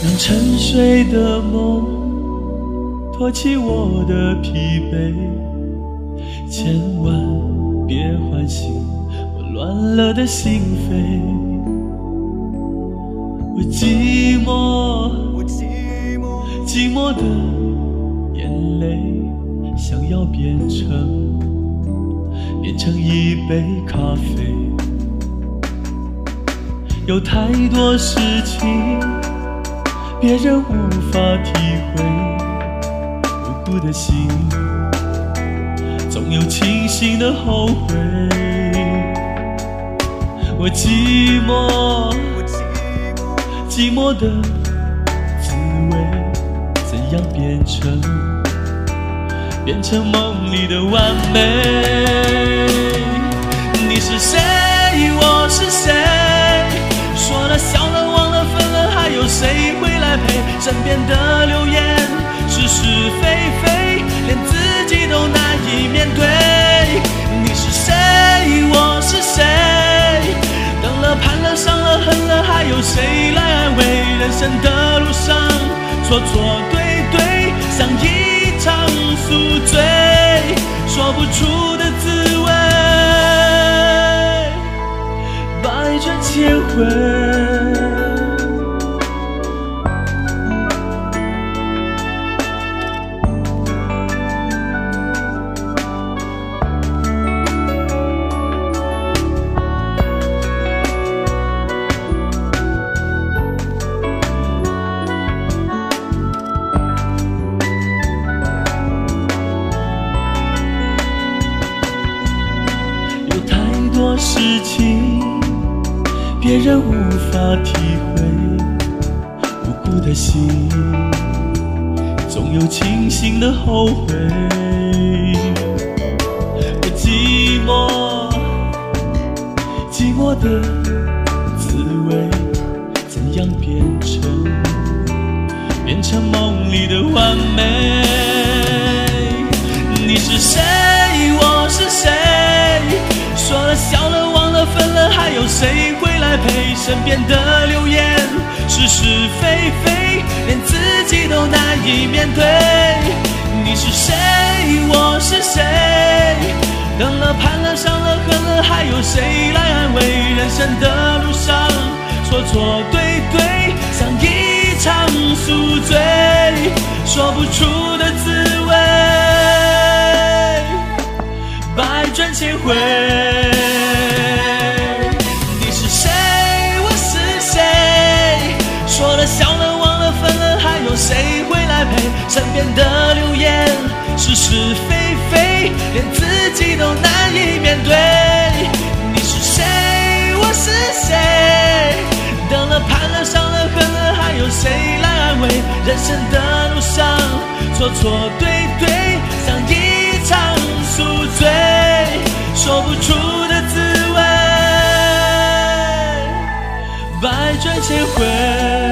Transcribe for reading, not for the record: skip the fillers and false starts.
让沉睡的梦托起我的疲惫，千万别唤醒我乱了的心扉。我寂寞，寂寞的眼泪想要变成一杯咖啡。有太多事情别人无法体会，无辜的心总有清醒的后悔。我寂寞，寂寞的滋味怎样变成梦里的完美。你是谁，我是谁，说了笑了忘了分了，还有谁会来陪？身边的流言是是非非，连自己都难以面对。你是谁，我是谁，等了盼了伤了恨了，还有谁来安慰？人生的路上错错对对，像一场宿醉，说不出的滋味，百转千回。事情别人无法体会，无辜的心总有清醒的后悔。我寂寞，寂寞的滋味怎样变成梦里的完美？你是谁，我是谁，说了笑了忘了分了，还有谁会来陪？身边的流言是是非非，连自己都难以面对。你是谁，我是谁，等了盼了伤了恨了，还有谁来安慰？人生的路上错错对对，像一场宿醉，说不出的滋味，百转千回。你是谁，我是谁，说了笑了忘了分了，还有谁会来陪？身边的流言是是非非，连自己都难以面对。你是谁，我是谁，等了盼了伤了恨了，还有谁来安慰？人生的路上错错对对，像一场宿醉，说不出的滋味，百转千回。